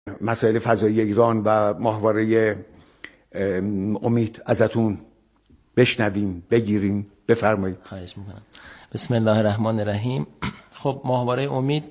مسائل فضایی ایران و ماهواره امید ازتون بشنویم، بگیریم. بفرمایید. خواهش میکنم. بسم الله الرحمن الرحیم. خب ماهواره امید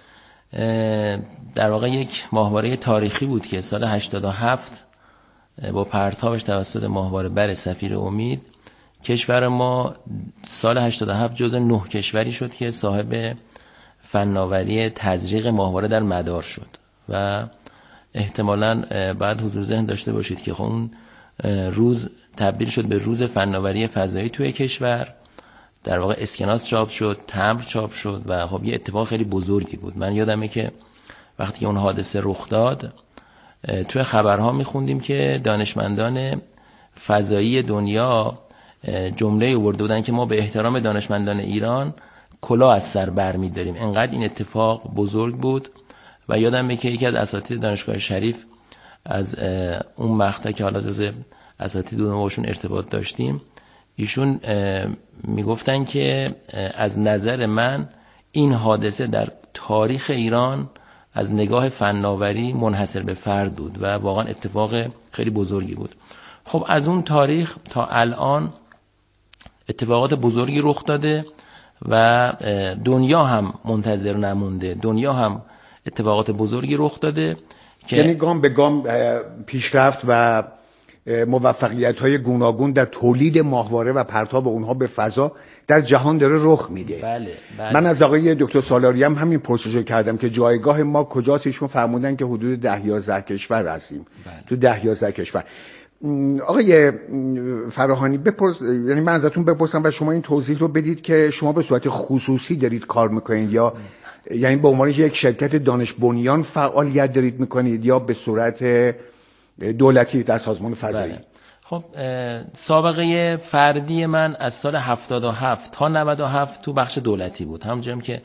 در واقع یک ماهواره تاریخی بود که سال 87 با پرتابش توسط ماهواره بر سفیر امید کشور ما سال 87 جزو 9 کشوری شد که صاحب فناوری تزریق ماهواره در مدار شد و احتمالاً بعد حضور ذهن داشته باشید که خب اون روز تبدیل شد به روز فناوری فضایی توی کشور. در واقع اسکناس چاپ شد، تمبر چاپ شد و خب یه اتفاق خیلی بزرگی بود. من یادمه که وقتی که اون حادثه رخ داد توی خبرها میخوندیم که دانشمندان فضایی دنیا جمله آورده بودن که ما به احترام دانشمندان ایران کلاه از سر برمی‌داریم. انقدر این اتفاق بزرگ بود و یادمه که یکی از اساتید دانشگاه شریف از اون مقطع که حالا جز اساتید ما باشون ارتباط داشتیم، ایشون میگفتن که از نظر من این حادثه در تاریخ ایران از نگاه فناوری منحصر به فرد بود و واقعا اتفاق خیلی بزرگی بود. خب از اون تاریخ تا الان اتفاقات بزرگی رخ داده و دنیا هم منتظر نمونده، دنیا هم اتفاقات بزرگی رخ داده که یعنی گام به گام پیشرفت و موفقیت‌های گوناگون در تولید ماهواره و پرتاب اونها به فضا در جهان داره رخ میده. بله. من از آقای دکتر سالاری هم همین پرسشو کردم که جایگاه ما کجاست. ایشون فرمودن که حدود 10-11 کشور هستیم. تو 10-11 کشور. آقای فراهانی یعنی من ازتون بپرسم و شما این توضیح رو بدید که شما به صورت خصوصی دارید کار میکنید یا یعنی به عنوان یک شرکت دانش بنیان فعالیت دارید میکنید یا به صورت دولتی در سازمان فضایی؟ بله. خب سابقه فردی من از سال 77 تا 97 تو بخش دولتی بود. همونجوری که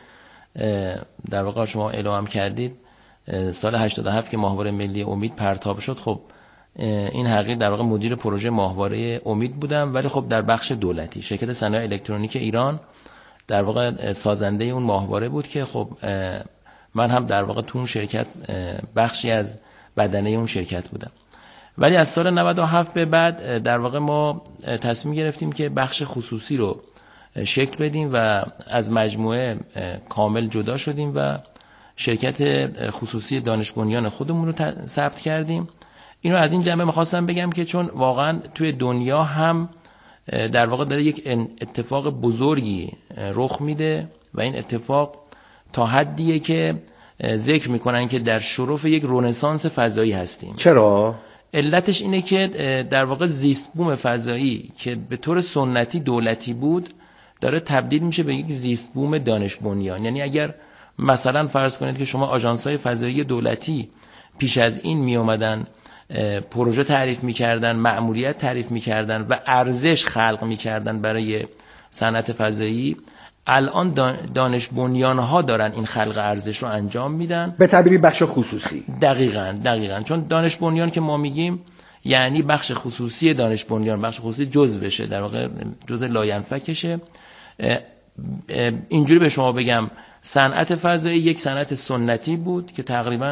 در واقع شما اعلام کردید سال 87 که ماهواره ملی امید پرتاب شد، خب این حقیقت در واقع مدیر پروژه ماهواره امید بودم، ولی خب در بخش دولتی. شرکت صنایع الکترونیک ایران در واقع سازنده اون ماهواره بود که خب من هم در واقع تو اون شرکت بخشی از بدنه اون شرکت بودم. ولی از سال 97 به بعد در واقع ما تصمیم گرفتیم که بخش خصوصی رو شکل بدیم و از مجموعه کامل جدا شدیم و شرکت خصوصی دانش بنیان خودمون رو ثبت کردیم. اینو از این جنبه می‌خواستم بگم که چون واقعا توی دنیا هم در واقع داره یک اتفاق بزرگی رخ میده و این اتفاق تا حدیه که ذکر میکنن که در شرف یک رنسانس فضایی هستیم. چرا؟ علتش اینه که در واقع زیست بوم فضایی که به طور سنتی دولتی بود داره تبدیل میشه به یک زیست بوم دانش بنیان. یعنی اگر مثلا فرض کنید که شما آژانس‌های فضایی دولتی پیش از این می اومدن پروژه تعریف میکردن، مأموریت تعریف میکردن و ارزش خلق میکردن برای صنعت فضایی، الان دانش بنیان ها دارن این خلق ارزش رو انجام میدن، به تعبیری بخش خصوصی. دقیقاً چون دانش بنیان که ما میگیم یعنی بخش خصوصی دانش بنیان، بخش خصوصی جزء بشه، در واقع جزء لاینفکشه. اینجوری به شما بگم صنعت فضایی یک صنعت سنتی بود که تقریباً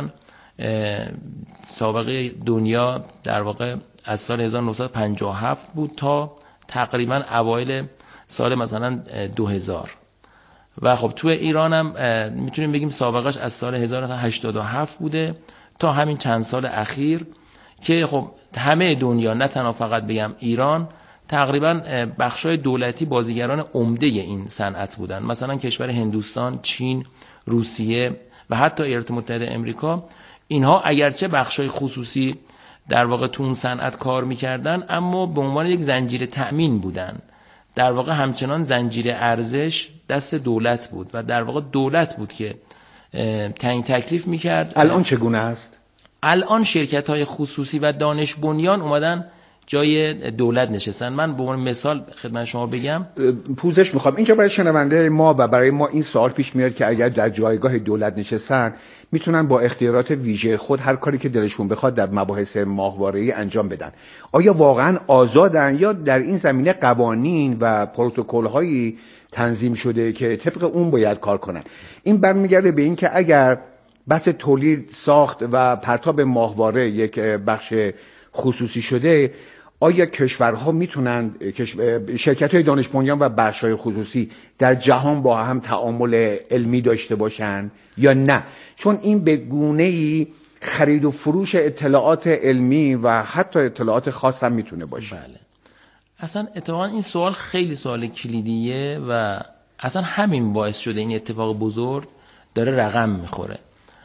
سابقه دنیا در واقع از سال 1957 بود تا تقریباً اوایل سال مثلا 2000 و خب توی ایران هم میتونیم بگیم سابقش از سال 1987 بوده تا همین چند سال اخیر که خب همه دنیا نه تنها فقط بگم ایران تقریبا بخشای دولتی بازیگران عمده این صنعت بودن. مثلا کشور هندوستان، چین، روسیه و حتی ایالات متحده امریکا، اینها اگرچه بخشای خصوصی در واقع تو اون صنعت کار میکردن اما به عنوان یک زنجیره تأمین بودن. در واقع همچنان زنجیره ارزش دست دولت بود و در واقع دولت بود که تعیین تکلیف میکرد. الان چگونه است؟ الان شرکت‌های خصوصی و دانش بنیان اومدن جای دولت نشستن. من به عنوان مثال خدمت شما بگم، پوزش میخوام اینجا برای شنونده ما و برای ما این سوال پیش میاد که اگر در جایگاه دولت نشستن میتونن با اختیارات ویژه خود هر کاری که دلشون بخواد در مباحث ماهواره‌ای انجام بدن. آیا واقعا آزادن یا در این زمینه قوانین و پروتکل‌هایی تنظیم شده که طبق اون باید کار کنن؟ این برمیگرده به این که اگر بحث تولید، ساخت و پرتاب ماهواره یک بخش خصوصی شده، آیا کشورها میتونن، شرکت‌های دانش بنیان و بخش‌های خصوصی در جهان با هم تعامل علمی داشته باشن یا نه؟ چون این به گونه‌ای خرید و فروش اطلاعات علمی و حتی اطلاعات خاص هم میتونه باشه. بله. اصلا اتفاقا این سوال خیلی سوال کلیدیه و اصلا همین باعث شده این اتفاق بزرگ داره رقم میخوره.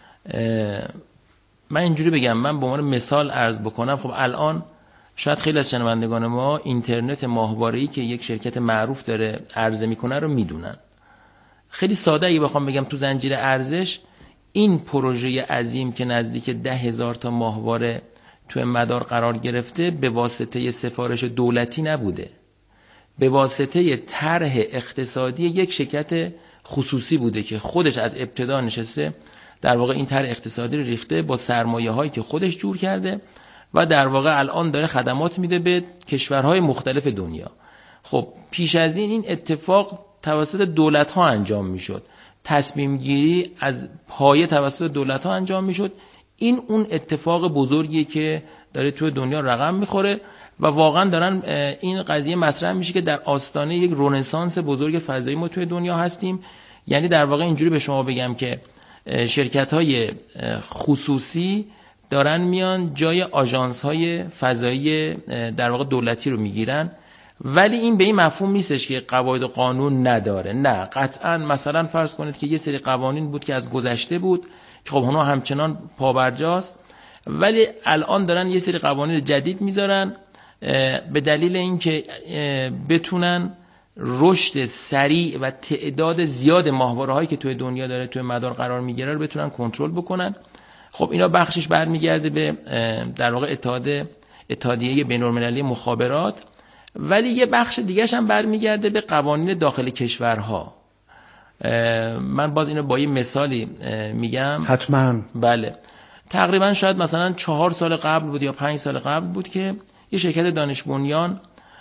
من اینجوری بگم، من به عنوان مثال عرض بکنم، خب الان شاید خیلی از شنوندگان ما اینترنت ماهواره‌ای که یک شرکت معروف داره عرضه میکنه رو میدونن. خیلی ساده اگه بخوام بگم تو زنجیره ارزش این پروژه عظیم که نزدیک 10,000 تا ماهواره تو مدار قرار گرفته به واسطه سفارش دولتی نبوده، به واسطه طرح اقتصادی یک شرکت خصوصی بوده که خودش از ابتدا نشسته در واقع این طرح اقتصادی رو ریخته با سرمایه هایی که خودش جور کرده و در واقع الان داره خدمات میده به کشورهای مختلف دنیا. خب پیش از این اتفاق توسط دولت ها انجام میشد، تصمیم گیری از پایه توسط دولت ها انجام میشد. این اون اتفاق بزرگیه که داره توی دنیا رقم میخوره و واقعا دارن این قضیه مطرح میشه که در آستانه یک رنسانس بزرگ فضایی ما توی دنیا هستیم. یعنی در واقع اینجوری به شما بگم که شرکت‌های خصوصی دارن میان جای آژانس‌های فضایی در واقع دولتی رو میگیرن، ولی این به این مفهوم نیستش که قواعد و قانون نداره. نه، قطعا مثلا فرض کنید که یه سری قوانین بود که از گذشته بود که خب اونها همچنان پابرجاست، ولی الان دارن یه سری قوانین جدید میذارن به دلیل اینکه بتونن رشد سریع و تعداد زیاد ماهواره‌هایی که توی دنیا داره توی مدار قرار میگیره رو بتونن کنترل بکنن. خب اینا بخشش برمیگرده به در واقع اتحادیه بین‌المللی مخابرات، ولی یه بخش دیگه‌ش هم برمیگرده به قوانین داخل کشورها. من باز اینو با یه مثالی میگم. حتما. بله، تقریبا شاید مثلا 4 سال قبل بود یا 5 سال قبل بود که یه شرکت دانش بنیان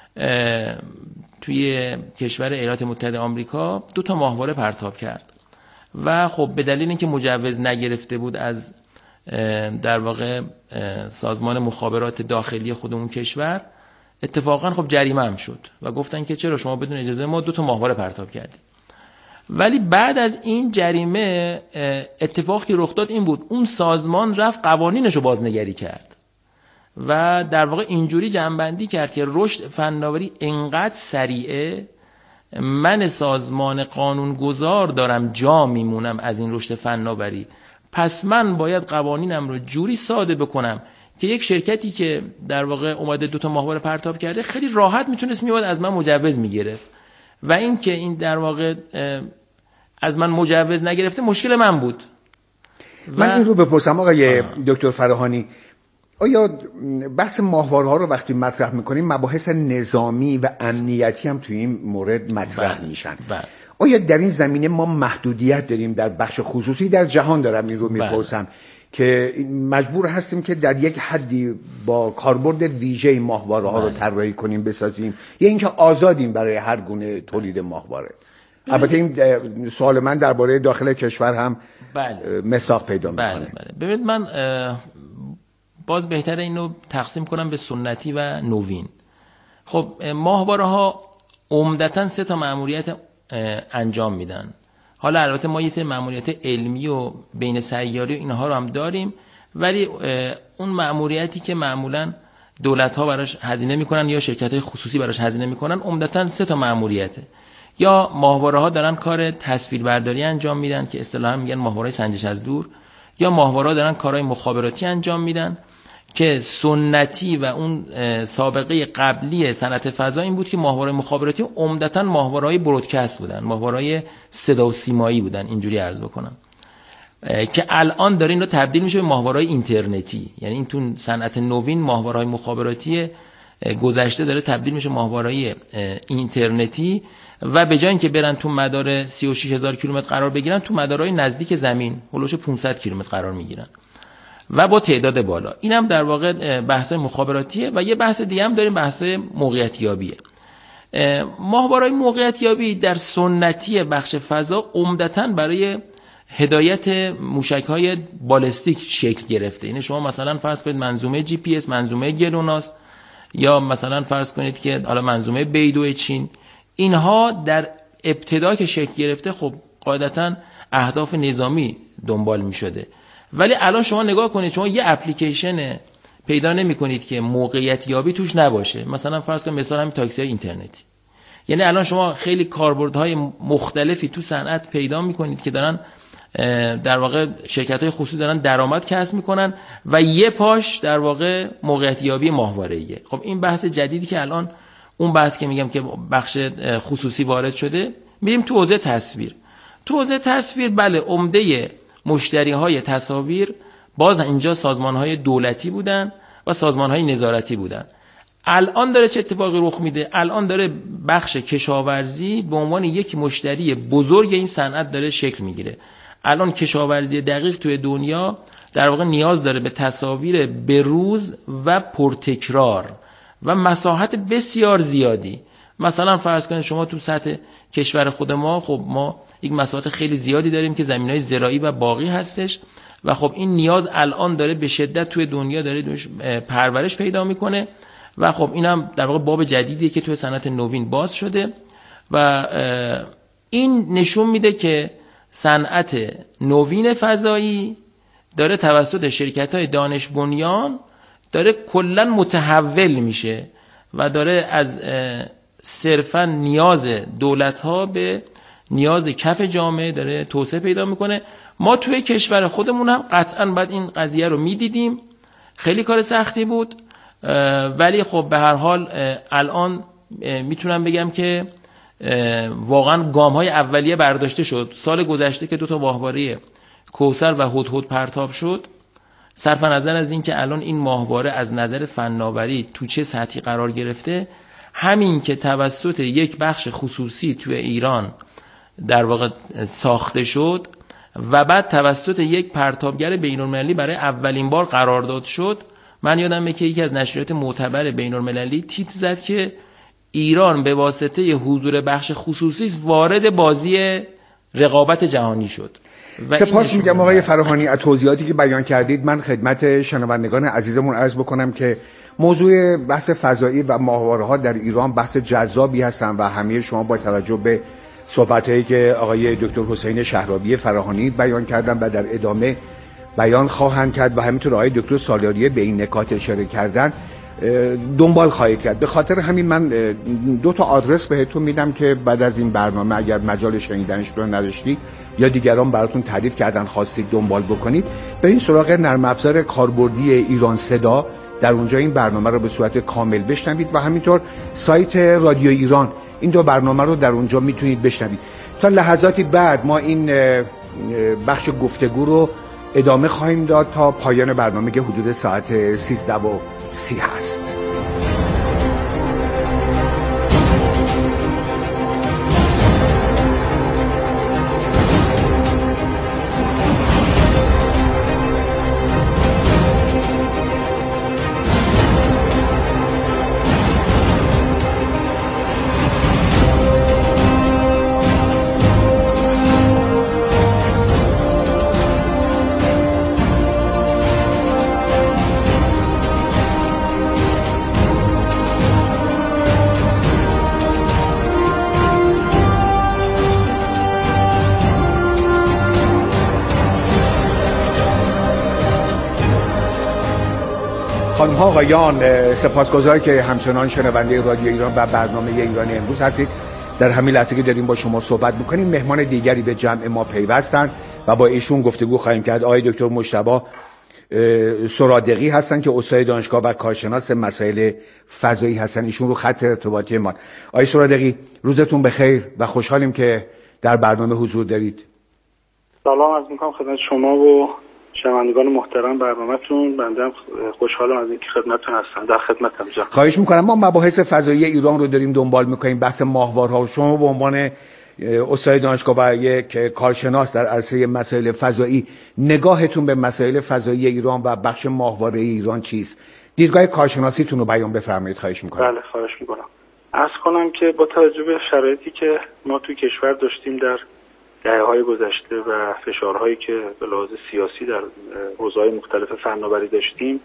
توی کشور ایالات متحده آمریکا 2 تا ماهواره پرتاب کرد و خب به دلیل اینکه مجوز نگرفته بود از در واقع سازمان مخابرات داخلی خود اون کشور، اتفاقا خب جریمه هم شد و گفتن که چرا شما بدون اجازه ما 2 تا ماهواره پرتاب کردید. ولی بعد از این جریمه اتفاقی که رخ داد این بود، اون سازمان رفت قوانینش رو بازنگری کرد و در واقع اینجوری جمع‌بندی کرد که رشد فناوری انقدر سریعه، من سازمان قانونگذار دارم جا میمونم از این رشد فناوری، پس من باید قوانینم رو جوری ساده بکنم که یک شرکتی که در واقع اومده 2 تا ماهواره پرتاب کرده خیلی راحت میتونست میاد از من مجوز میگرفت و این که این در واقع از من مجوز نگرفته مشکل من بود. من این رو بپرسم آقای دکتر فراهانی، آیا بحث ماهواره‌ها رو وقتی مطرح میکنیم مباحث نظامی و امنیتی هم توی این مورد مطرح میشن؟ آیا در این زمینه ما محدودیت داریم در بخش خصوصی در جهان؟ دارم این رو میپرسم که مجبور هستیم که در یک حدی با کاربرد ویژه ماهواره‌ها رو طراحی کنیم بسازیم یا اینکه آزادیم برای هر گونه تولید ماهواره؟ البته این سوال من درباره داخل کشور هم مصداق پیدا میکنه. ببینید، من باز بهتره اینو تقسیم کنم به سنتی و نوین. خب ماهواره‌ها عمدتاً 3 تا مأموریت انجام میدن. حالا البته ما یه سری مأموریت علمی و بین سیاری و اینها رو هم داریم، ولی اون مأموریتی که معمولاً دولت‌ها براش هزینه میکنن یا شرکت‌های خصوصی براش هزینه میکنن عمدتاً 3 تا مأموریته. یا ماهواره‌ها دارن کار تصویربرداری انجام میدن که اصطلاحاً میگن ماهواره سنجش از دور، یا ماهواره‌ها دارن کارهای مخابراتی انجام میدن که سنتی و اون سابقه قبلی صنعت فضا این بود که ماهواره مخابراتی عمدتاً ماهواره‌های برودکست بودن، ماهواره‌های صدا و سیمایی بودن، اینجوری عرض بکنم، که الان داره این رو تبدیل میشه به ماهواره‌های اینترنتی. یعنی این تو صنعت نوین ماهواره‌های مخابراتی گذشته داره تبدیل میشه ماهواره‌های اینترنتی و به جای اینکه برن تو مدار 36000 کیلومتر قرار بگیرن، تو مدارهای نزدیک زمین هولوش 500 کیلومتر قرار میگیرن و با تعداد بالا. اینم در واقع بحث مخابراتیه. و یه بحث دیگه هم داریم، بحث موقعیتیابیه. ماهواره‌های موقعیتیابی در سنتی بخش فضا عمدتاً برای هدایت موشک‌های بالستیک شکل گرفته. یعنی شما مثلا فرض کنید منظومه جی پی اس، منظومه گلوناس، یا مثلا فرض کنید که حالا منظومه بیدو چین، اینها در ابتدا که شکل گرفته خب قاعدتاً اهداف نظامی دنبال می شده، ولی الان شما نگاه کنید، شما یه اپلیکیشن پیدا نمی کنید که موقعیت یابی توش نباشه. مثلا فرض کنید مثلا همین تاکسی های اینترنتی، یعنی الان شما خیلی کاربردهای مختلفی تو صنعت پیدا می کنید که دارن در واقع شرکت‌های خصوصی دارن درآمد کسب میکنن و یه پاش در واقع موقعیت یابی ماهواره‌ایه. خب این بحث جدیدی که الان، اون بحث که میگم که بخش خصوصی وارد شده، میریم تو حوزه تصویر. تو حوزه تصویر بله، عمده مشتری‌های تصاویر باز اینجا سازمان‌های دولتی بودن و سازمان‌های نظارتی بودن. الان داره چه اتفاقی رخ میده؟ الان داره بخش کشاورزی به عنوان یک مشتری بزرگ این صنعت داره شکل میگیره. الان کشاورزی دقیق توی دنیا در واقع نیاز داره به تصاویر بروز و پرتکرار و مساحت بسیار زیادی. مثلا فرض کنید شما تو سطح کشور خود ما، خب ما یک مساحت خیلی زیادی داریم که زمینای زراعی و باغی هستش و خب این نیاز الان داره به شدت توی دنیا داره پرورش پیدا میکنه و خب اینم در واقع باب جدیدیه که توی صنعت نوین باز شده و این نشون میده که صنعت نوین فضایی داره توسط شرکت‌های دانش بنیان داره کلاً متحول میشه و داره از صرفاً نیاز دولت‌ها به نیاز کف جامعه داره توسعه پیدا میکنه. ما توی کشور خودمون هم قطعاً باید این قضیه رو میدیدیم. خیلی کار سختی بود، ولی خب به هر حال الان میتونم بگم که واقعا گام‌های اولیه برداشته شد. سال گذشته که 2 ماهواره کوثر و هدهد پرتاب شد، صرف نظر از این که الان این ماهواره از نظر فناوری تو چه سطحی قرار گرفته، همین که توسط یک بخش خصوصی توی ایران در واقع ساخته شد و بعد توسط یک پرتابگر بین‌المللی برای اولین بار قرارداد شد، من یادمه که یکی از نشریات معتبر بین‌المللی تیتر زد که ایران به واسطه حضور بخش خصوصی وارد بازی رقابت جهانی شد. سپاس میگم آقای فراهانی از توضیحاتی که بیان کردید. من خدمت شنوندگان عزیزمون عرض بکنم که موضوع بحث فضایی و ماهواره‌ها در ایران بحث جذابی هستن و همه شما با توجه به صحبت‌هایی که آقای دکتر حسین شهرابی فراهانی بیان کردن و در ادامه بیان خواهند کرد و همینطور آقای دکتر سالیاری به این نکات اشاره کردن دنبال خواهید کرد. به خاطر همین من 2 آدرس بهتون میدم که بعد از این برنامه اگر مجال شنیدنش رو نداشتید یا دیگران براتون تعریف کردن خواستید دنبال بکنید، به این سراغ نرم افزار کاربردی ایران صدا، در اونجا این برنامه رو به صورت کامل بشنوید و همینطور سایت رادیو ایران، این 2 برنامه رو در اونجا میتونید بشنوید. تا لحظاتی بعد ما این بخش گفتگو رو ادامه خواهیم داد تا پایان برنامه که حدود ساعت 13:30 هست. خانم‌ها آقایان، سپاسگزارم که همچنان شنونده رادیو ایران و برنامه ایران امروز هستید. در همین لحظه که داریم با شما صحبت می‌کنیم مهمان دیگری به جمع ما پیوستن و با ایشون گفتگو خواهیم کرد. آقای دکتر مجتبی سرادقی هستن که استاد دانشگاه و کارشناس مسائل فضایی هستن. ایشون رو خط ارتباطی ما. آقای سرادقی روزتون بخیر و خوشحالیم که در برنامه حضور دارید. سلام عرض می‌کنم خدمت شما و شنوندگان محترم برنامه‌تون. بنده هم خوشحالم از اینکه خدمتتون هستم. در خدمتم جان. خواهش می‌کنم. ما مباحث فضایی ایران رو داریم دنبال می‌کنیم، بحث ماهوارها. شما به عنوان استاد دانشگاه و یک کارشناس در عرصه مسائل فضایی، نگاهتون به مسائل فضایی ایران و بخش ماهواره ایران چیست؟ دیدگاه کارشناسیتون رو بیان بفرمایید. خواهش می‌کنم. بله خواهش می‌کنم. عرض کنم که با توجه به شرایطی که ما توی کشور داشتیم در دهه‌های گذشته و فشارهایی که به لحاظ سیاسی در حوزه‌های مختلف فناوری داشتیم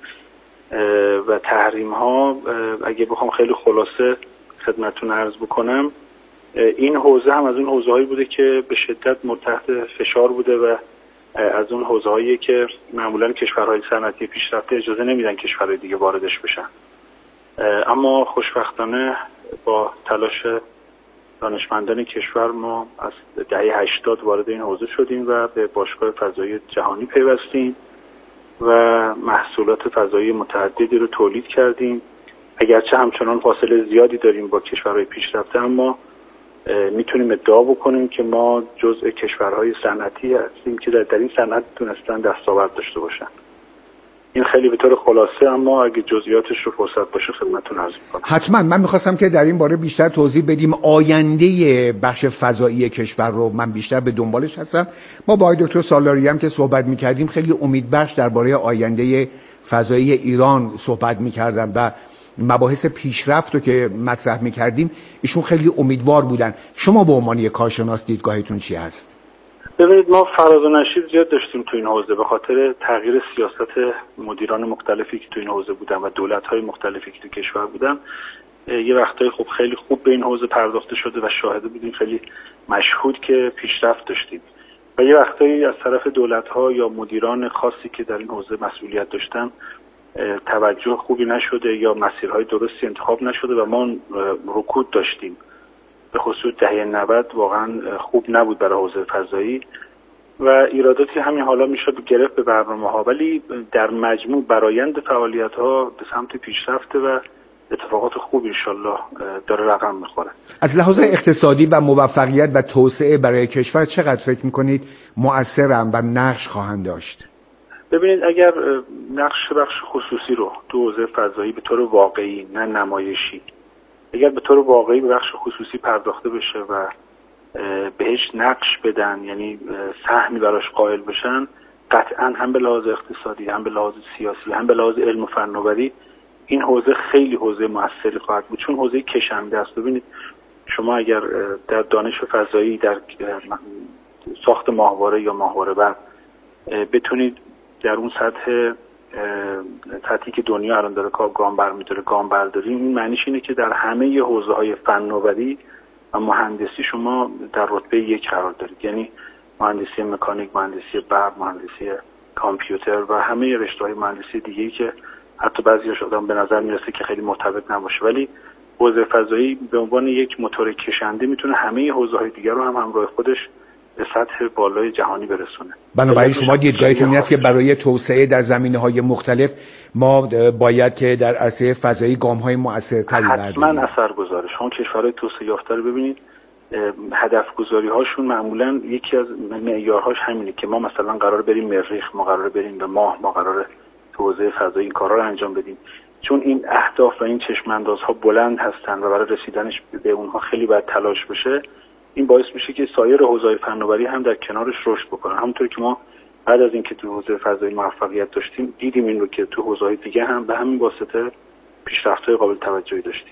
و تحریم‌ها، اگه بخوام خیلی خلاصه خدمتتون عرض بکنم، این حوزه هم از اون حوزه‌هایی بوده که به شدت تحت فشار بوده و از اون حوزه‌هایی که معمولاً کشورهای صنعتی پیشرفته اجازه نمیدن کشورهای دیگه واردش بشن. اما خوشبختانه با تلاش دانشمندان کشور ما از دهه 80 وارد این حوزه شدیم و به باشگاه فضایی جهانی پیوستیم و محصولات فضایی متعددی رو تولید کردیم. اگرچه همچنان فاصله زیادی داریم با کشورهای پیشرفته، اما میتونیم ادعا بکنیم که ما جزء کشورهای صنعتی هستیم که در این صنعت تونستن دستاورد داشته باشن. این خیلی به طور خلاصه، اما اگه جزئیاتش رو فرصت باشه خدمتتون عرض می‌کنم. حتما. من می‌خواستم که در این باره بیشتر توضیح بدیم. آینده بخش فضایی کشور رو من بیشتر به دنبالش هستم. ما با آقای دکتر سالاری هم که صحبت می‌کردیم خیلی امیدبخش درباره آینده فضایی ایران صحبت می‌کردن و مباحث پیشرفت رو که مطرح می‌کردیم ایشون خیلی امیدوار بودن. شما به عنوان یک کارشناس دیدگاهتون چی هست؟ ببینید، ما فراز و نشیب زیاد داشتیم تو این حوزه به خاطر تغییر سیاست مدیران مختلفی که تو این حوزه بودن و دولت‌های مختلفی که تو کشور بودن. یه وقتایی خب خیلی خوب به این حوزه پرداخته شده و شاهده بودیم، خیلی مشهود که پیشرفت داشتیم، و یه وقتایی از طرف دولت‌ها یا مدیران خاصی که در این حوزه مسئولیت داشتن توجه خوبی نشده یا مسیرهای درستی انتخاب نشده و ما رکود داشتیم. به خصوص دهه 90 واقعا خوب نبود برای حوزه فضایی و ایراداتی همین حالا میشد گرفت به برنامه‌ها، ولی در مجموع برآیند فعالیت‌ها به سمت پیشرفت و اتفاقات خوب انشالله داره رقم میخوره. از لحاظ اقتصادی و موفقیت و توسعه برای کشور چقدر فکر میکنید مؤثرم و نقش خواهند داشت؟ ببینید، اگر نقش بخش خصوصی رو تو حوزه فضایی به طور واقعی، نه نمایشی، اگر به طور واقعی به بخش خصوصی پرداخته بشه و بهش نقش بدن، یعنی سهمی براش قائل بشن، قطعا هم به لحاظ اقتصادی، هم به لحاظ سیاسی، هم به لحاظ علم و فناوری این حوزه خیلی حوزه موثری خواهد بود، چون حوزه کشنده است. ببینید، شما اگر در دانش فضایی، در ساخت ماهواره یا ماهواره بر بتونید در اون سطحی که دنیا الان داره گام برمی‌داره گام برداری، این معنیش اینه که در همه حوزه‌های فناوری و مهندسی شما در رتبه 1 قرار دارید. یعنی مهندسی مکانیک، مهندسی برق، مهندسی کامپیوتر و همه رشته‌های مهندسی دیگه‌ای که حتی بعضی‌هاش آدم به نظر میرسه که خیلی مرتبط نباشه، ولی حوزه فضایی به عنوان یک موتور کشنده میتونه همه حوزه‌های دیگر رو هم همراه خودش به سطح بالای جهانی برسونه. بنابراین شما دیدگاهتون این است که برای توسعه در زمینه‌های مختلف ما باید که در عرصه فضایی گام‌های مؤثرتری برداریم. حتما اثرگذاره. شما کشورهای توسعه یافته رو ببینید، هدف گذاری هاشون معمولا یکی از معیارهاش همینه که ما مثلا قرار بریم مریخ، ما قرار بریم به ماه، ما قرار تو حوزه فضایی این کارا رو انجام بدیم. چون این اهداف و این چشم اندازها بلند هستن و برای رسیدنش به اونها خیلی باید تلاش بشه، این باعث میشه که سایر حوزه‌های فناوری هم در کنارش رشد بکنن. همونطور که ما بعد از اینکه تو حوزه فضایی موفقیت داشتیم، دیدیم این رو که تو حوزه‌های دیگه هم به همین واسطه پیشرفت‌های قابل توجهی داشتیم.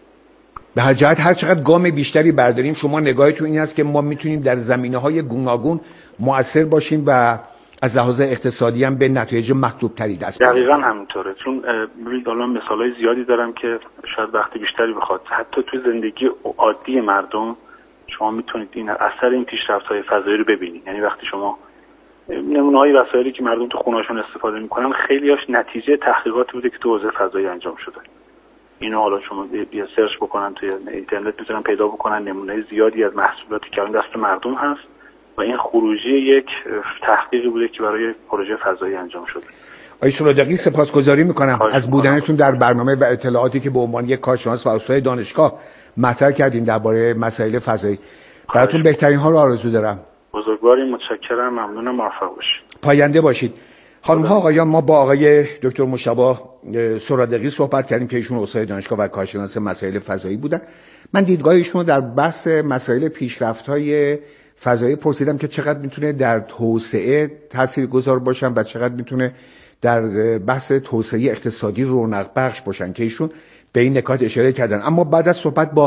به هر جهت هر چقدر گام بیشتری برداریم، شما نگاهتون این است که ما میتونیم در زمینه‌های گوناگون مؤثر باشیم و از لحاظ اقتصادی هم به نتایج مطلوب‌تری دست بیاریم. دقیقاً همینطوره. چون ببینید الان مثالای زیادی دارم که شاید وقت بیشتری بخواد. حتی تو زندگی عادی مردم شما میتونید این اثر این پیشرفت‌های فضایی رو ببینید. یعنی وقتی شما نمونه‌های وسایلی که مردم تو خونه‌هاشون استفاده می‌کنن، خیلی‌هاش نتیجه تحقیقاتی بوده که تو حوزه فضایی انجام شده. اینو حالا شما بیا سرچ بکنن توی اینترنت میتونن پیدا بکنن نمونه زیادی از محصولاتی که الان دست مردم هست و این خروجی یک تحقیقی بوده که برای پروژه فضایی انجام شده. آقای صادقی سپاسگزاری میکنم از بودنتون در برنامه و اطلاعاتی که به عنوان یک کارشناس و استاد دانشگاه مطرح کردین درباره مسائل فضایی. براتون بهترین ها رو آرزو دارم. بزرگواری متشکرم، ممنونم، موفق باشید. پاینده باشید. خانم ها آقایان، ما با آقای دکتر مجتبی صادقی صحبت کردیم که ایشون استاد دانشگاه و کارشناس مسائل فضایی بودن. من دیدگاه ایشون رو در بحث مسائل پیشرفت‌های فضایی پرسیدم که چقدر میتونه در توسعه تاثیرگذار باشن و چقدر میتونه در بحث توسعه اقتصادی رونق بخش باشن که ایشون به این نکات اشاره کردن. اما بعد از صحبت با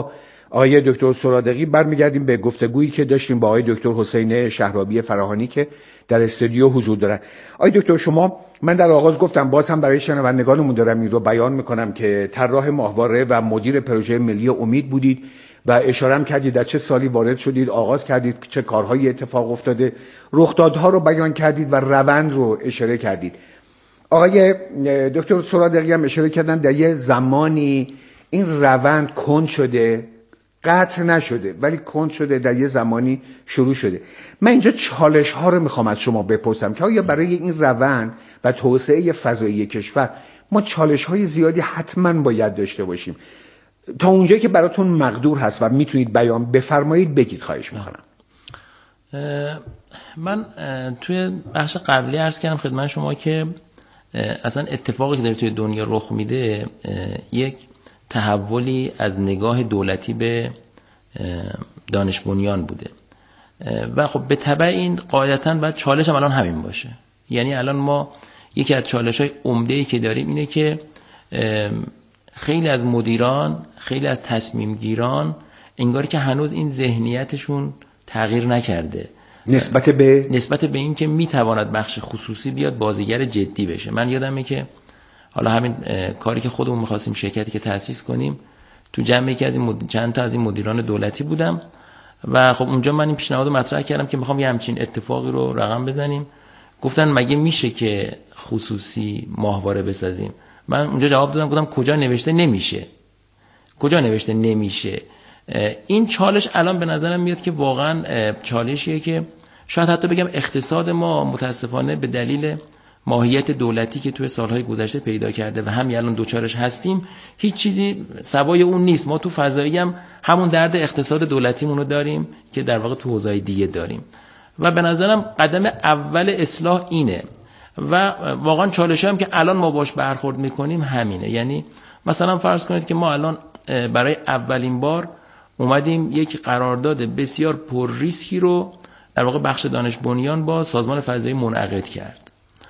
آقای دکتر سرادقی، برمیگردیم به گفتگویی که داشتیم با آقای دکتر حسین شهرابی فراهانی که در استودیو حضور دارن. آقای دکتر، شما، من در آغاز گفتم، باز هم برای شنوندگانمون دارم این رو بیان میکنم که طراح ماهواره و مدیر پروژه ملی امید بودید و اشاره هم کردید در چه سالی وارد شدید، آغاز کردید، چه کارهایی اتفاق افتاده، رخدادها رو بیان کردید و روند رو اشاره کردید. آقای دکتر سرادقی هم اشاره کردن در یه زمانی این روند کند شده، قطع نشده ولی کند شده، در یه زمانی شروع شده. من اینجا چالش ها رو میخوام از شما بپرسم که آیا برای این روند و توسعه فضایی کشور ما چالش های زیادی حتما باید داشته باشیم؟ تا اونجایی که براتون مقدور هست و میتونید بیان بفرمایید بگید، خواهش میکنم. من توی بخش قبلی عرض کردم خدمت شما که اصلا اتفاقی که داره توی دنیا رخ میده یک تحولی از نگاه دولتی به دانش بنیان بوده و خب به تبع این قاعدتاً باید چالش هم الان همین باشه. یعنی الان ما یکی از چالش‌های عمده‌ای که داریم اینه که خیلی از مدیران، خیلی از تصمیم گیران انگاری که هنوز این ذهنیتشون تغییر نکرده نسبت به این که میتواند بخش خصوصی بیاد بازیگر جدی بشه. من یادمه که حالا همین کاری که خودمون می‌خواستیم شرکتی که تأسیس کنیم، تو جمع یکی از این چند تا از این مدیران دولتی بودم و خب اونجا من این پیشنهاد رو مطرح کردم که می‌خوام یه همچین اتفاقی رو رقم بزنیم. گفتن مگه میشه که خصوصی ماهواره بسازیم؟ من اونجا جواب دادم، گفتم کجا نوشته نمیشه. این چالش الان به نظرم میاد که واقعا چالشیه که شاید حتی بگم اقتصاد ما متاسفانه به دلیل ماهیت دولتی که توی سالهای گذشته پیدا کرده و همین الان دوچارش هستیم، هیچ چیزی سوای اون نیست. ما تو فضایی هم همون درد اقتصاد دولتیمون رو داریم که در واقع تو حوزه‌های دیگه داریم و به نظرم قدم اول اصلاح اینه و واقعا چالشی هم که الان ما باش برخورد میکنیم همینه. یعنی مثلا فرض کنید که ما الان برای اولین بار اومدیم یک قرارداد بسیار پر ریسکی رو در واقع بخش دانش بنیان با سازمان فضایی منعقد کرد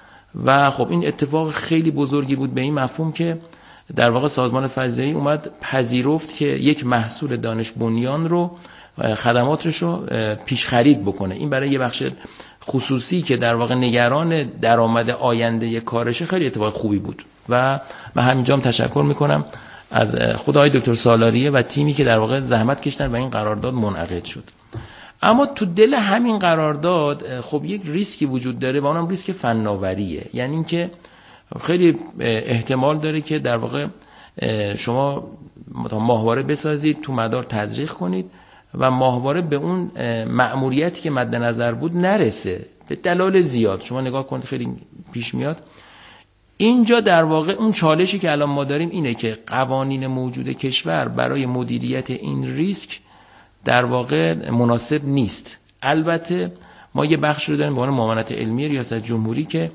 و خب این اتفاق خیلی بزرگی بود به این مفهوم که در واقع سازمان فضایی اومد پذیرفت که یک محصول دانش بنیان رو خدماتش رو پیش خرید بکنه. این برای یه بخش خصوصی که در واقع نگران درآمد آینده کارشه خیلی اتفاق خوبی بود و من همینجا هم تشکر میکنم از خود آقای دکتر سالاریه و تیمی که در واقع زحمت کشیدن و این قرارداد منعقد شد. اما تو دل همین قرارداد خب یک ریسکی وجود داره و اونم ریسک فناوریه. یعنی اینکه خیلی احتمال داره که در واقع شما ماهواره بسازید، تو مدار تزریق کنید و ماهواره به اون مأموریتی که مد نظر بود نرسه به دلایل زیاد. شما نگاه کنید خیلی پیش میاد. اینجا در واقع اون چالشی که الان ما داریم اینه که قوانین موجود کشور برای مدیریت این ریسک در واقع مناسب نیست. البته ما یه بخش رو داریم به عنوان معاونت علمی ریاست جمهوری که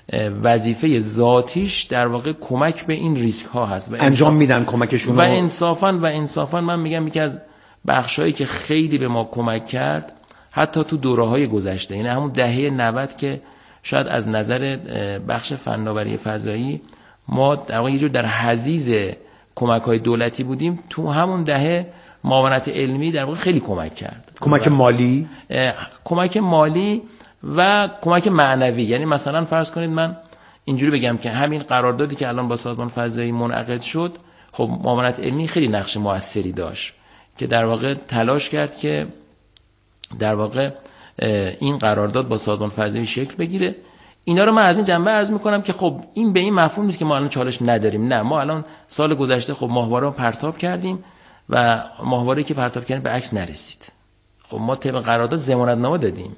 وظیفه ذاتیش در واقع کمک به این ریسک ها هست و انجام میدن کمکشون و انصافاً من میگم یکی از بخشایی که خیلی به ما کمک کرد حتی تو دوره‌های گذشته، یعنی همون دهه 90 که شاید از نظر بخش فناوری فضایی ما در واقع یه جور در حضیض کمک‌های دولتی بودیم، تو همون دهه معاونت علمی در واقع خیلی کمک کرد. کمک مالی و کمک معنوی. یعنی مثلا فرض کنید من اینجوری بگم که همین قراردادی که الان با سازمان فضایی منعقد شد، خب معاونت علمی خیلی نقش موثری داشت که در واقع تلاش کرد که در واقع این قرارداد با سازمان فضایی شکل بگیره. اینا رو من از این جنبه عرض میکنم که خب این به این مفهوم نیست که ما الان چالش نداریم. نه، ما الان سال گذشته خب ماهواره رو پرتاب کردیم و ماهواره‌ای که پرتاب کردیم به عکس نرسید. خب ما طبق قرارداد ضمانتنامه دادیم.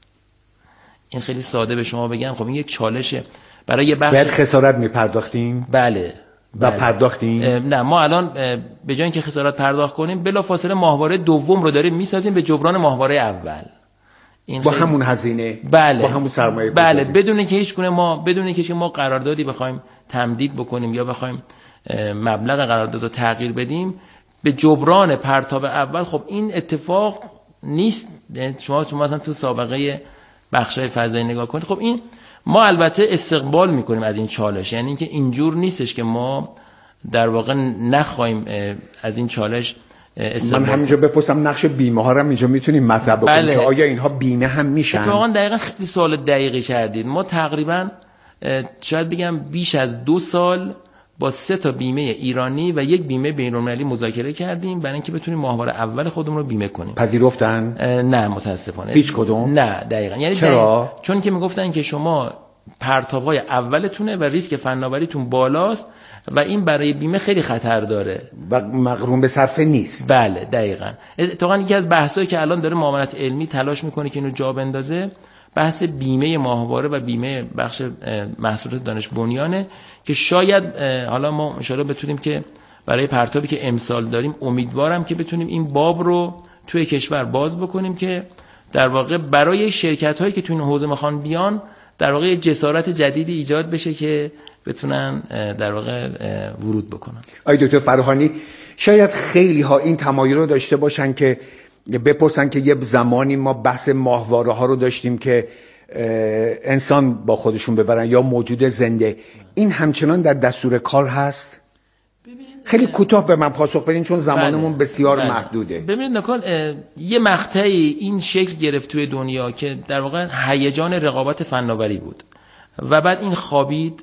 این خیلی ساده به شما بگم، خب این یک چالشه برای یه بخش. باید خسارت میپرداختیم؟ بله. و پرداختیم؟ نه، ما الان به جای اینکه خسارت پرداخت کنیم بلافاصله ماهواره دوم رو داریم میسازیم به جبران ماهواره اول. این با همون هزینه، بله. با همون سرمایه، بله، بدون اینکه ما قراردادی بخوایم تمدید بکنیم یا بخوایم مبلغ قرارداد رو تغییر بدیم به جبران پرتاب اول. خب این اتفاق نیست. شما مثلا تو سابقه بخشای فضایی نگاه کنید، خب این ما البته استقبال میکنیم از این چالش. یعنی اینکه اینجور نیستش که ما در واقع نخوایم از این چالش من همینجا بپرسم نقش بیمه ها رو اینجا میتونیم مطرح بکنیم که آیا اینها بیمه هم میشن؟ اتفاقا دقیقاً خیلی سوال دقیقی کردید. ما تقریباً شاید بگم بیش از 2 سال با 3 تا بیمه ایرانی و 1 بیمه بین‌المللی مذاکره کردیم برای اینکه بتونیم ماهواره اول خودمون رو بیمه کنیم. پذیرفتن؟ نه متاسفانه هیچ کدوم؟ نه دقیقاً. یعنی چرا؟ چون که میگفتن که شما پرتاب‌های اولتونه و ریسک فناوریتون بالاست و این برای بیمه خیلی خطر داره و مقرون به صرفه نیست. بله دقیقاً. اتفاقاً یکی از بحثایی که الان داره معاونت علمی تلاش میکنه که اینو جا بندازه بحث بیمه ماهواره و بیمه بخش محصولات دانش بنیانه که شاید حالا ما ان شاءالله بتونیم که برای پرتابی که امسال داریم امیدوارم که بتونیم این باب رو توی کشور باز بکنیم که در واقع برای شرکت‌هایی که توی این حوزه میخوان بیان در واقع جسارت جدیدی ایجاد بشه که بتونن در واقع ورود بکنن. آقای دکتر فراهانی شاید خیلی ها این تمایل رو داشته باشن که بپرسن که یه زمانی ما بحث ماهواره ها رو داشتیم که انسان با خودشون ببرن یا موجود زنده، این همچنان در دستور کار هست؟ خیلی کوتاه به من پاسخ بدین چون زمانمون بسیار محدوده. ببینید نکال یه مقطعی این شکل گرفت توی دنیا که در واقع هیجان رقابت فناوری بود و بعد این خوابید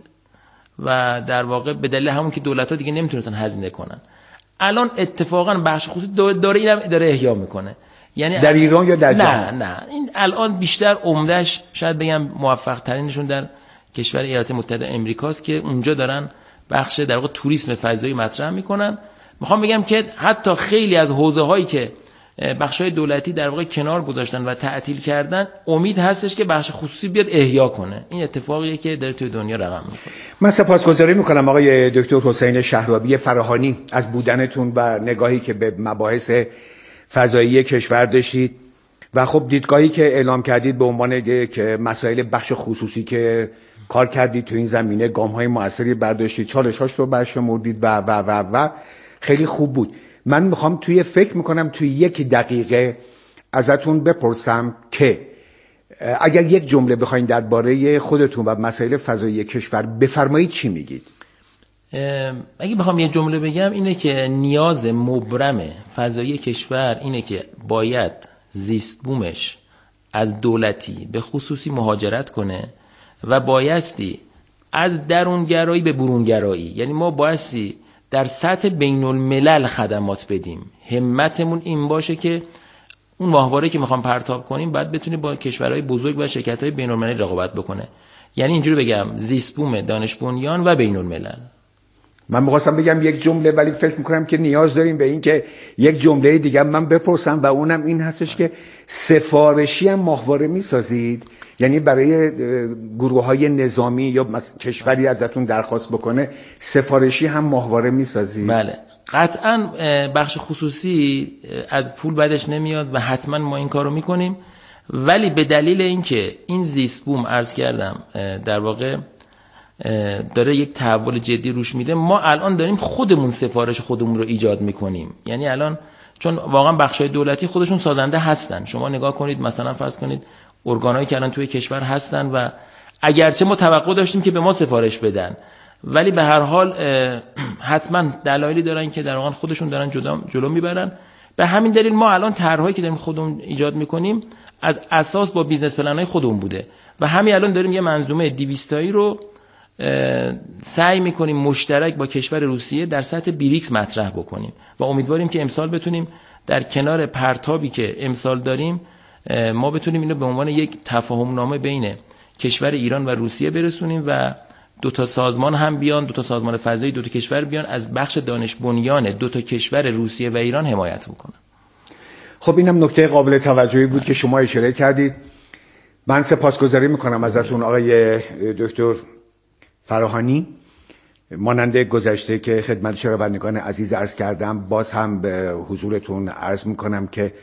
و در واقع به دلیل همون که دولت‌ها دیگه نمیتونستن هزینه کنن. الان اتفاقا بخش خصوصی داره اینم داره احیا میکنه. یعنی در ایران یا در جهان؟ نه این الان بیشتر عمدهش شاید بگم موفق ترینشون در کشور ایالات متحده آمریکاست که اونجا دارن بخش در واقع توریسم فضایی مطرح میکنن. میخوام بگم که حتی خیلی از حوزه هایی که بخشای دولتی در واقع کنار گذاشتن و تعطیل کردن امید هستش که بخش خصوصی بیاد احیا کنه. این اتفاقیه که داره توی دنیا رقم میکنه. من سپاسگزاری میکنم آقای دکتر حسین شهرابی فراهانی از بودنتون و نگاهی که به مباحث فضایی کشور داشتید و خب دیدگاهی که اعلام کردید به عنوان که مسائل بخش خصوصی که کار کردید تو این زمینه، گام‌های موثری برداشتید، چالش‌هاش رو برشمردید و خیلی خوب بود. من میخوام فکر میکنم توی 1 دقیقه ازتون بپرسم که اگر یک جمله بخواید درباره خودتون و مسائل فضایی کشور بفرمایید چی میگید؟ اگه بخوام یه جمله بگم اینه که نیاز مبرم فضایی کشور اینه که باید زیست بومش از دولتی به خصوصی مهاجرت کنه و بایستی از درونگرایی به برونگرایی، یعنی ما بایستی در سطح بین الملل خدمات بدیم. همتمون این باشه که اون ماهواره که میخوام پرتاب کنیم باید بتونه با کشورهای بزرگ و شرکت‌های بین المللی رقابت بکنه. یعنی اینجوری بگم زیست بوم دانش بنیان و بین الملل. من می‌خواستم بگم یک جمله ولی فکر می‌کنم که نیاز داریم به این که یک جمله دیگه من بپرسم و اونم این هستش که سفارشی هم ماهواره می‌سازید؟ یعنی برای گروه‌های نظامی یا کشوری ازتون درخواست بکنه سفارشی هم ماهواره می‌سازید؟ بله قطعاً بخش خصوصی از پول بعدش نمیاد و حتما ما این کارو می‌کنیم، ولی به دلیل اینکه این زیست بوم عرض کردم در واقع داره یک تحول جدی روش میده، ما الان داریم خودمون سفارش خودمون رو ایجاد میکنیم. یعنی الان چون واقعا بخشای دولتی خودشون سازنده هستن، شما نگاه کنید مثلا فرض کنید ارگانایی که الان توی کشور هستن و اگرچه ما توقع داشتیم که به ما سفارش بدن ولی به هر حال حتما دلایلی دارن که در واقع خودشون دارن جلو میبرن. به همین دلیل ما الان طرحهایی که داریم خودمون ایجاد میکنیم از اساس با بیزنس پلن‌های خودمون بوده و همین الان داریم یه منظومه 200 تایی رو سعی میکنیم مشترک با کشور روسیه در سطح بریکس مطرح بکنیم و امیدواریم که امسال بتونیم در کنار پرتابی که امسال داریم ما بتونیم اینو به عنوان یک تفاهم نامه بین کشور ایران و روسیه برسونیم و 2 سازمان هم بیان، 2 سازمان فضایی 2 کشور بیان از بخش دانش بنیان 2 کشور روسیه و ایران حمایت بکنن. خب اینم نکته قابل توجهی بود که شما اشاره کردید. من سپاسگزاری میکنم ازتون آقای دکتر فراهانی. مانند گذشته که خدمت شنوندگان عزیز عرض کردم باز هم به حضورتون عرض میکنم که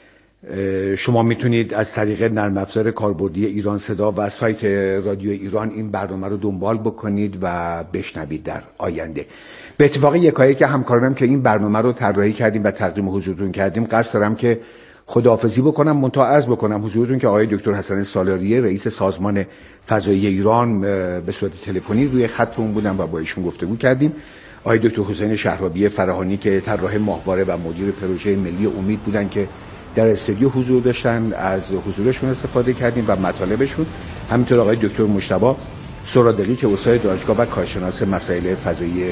شما میتونید از طریق نرم افزار کاربردی ایران صدا و سایت رادیو ایران این برنامه رو دنبال بکنید و بشنوید در آینده. به اتفاق یکایی که همکارانم که این برنامه رو طراحی کردیم و تقدیم حضورتون کردیم قصد دارم که خداحافظی بکنم، منتها عرض بکنم حضورتون که آقای دکتر حسن سالاریه رئیس سازمان فضایی ایران به صورت تلفنی روی خطمون بودن و با ایشون گفتگو کردیم. آقای دکتر حسین شهرابی فراهانی که طراح ماهواره و مدیر پروژه ملی امید بودن که در استودیو حضور داشتن، از حضورشون استفاده کردیم و مطالبشون. همینطور آقای دکتر مجتبی سرادقی که استاد دانشگاه و کارشناس مسائل فضایی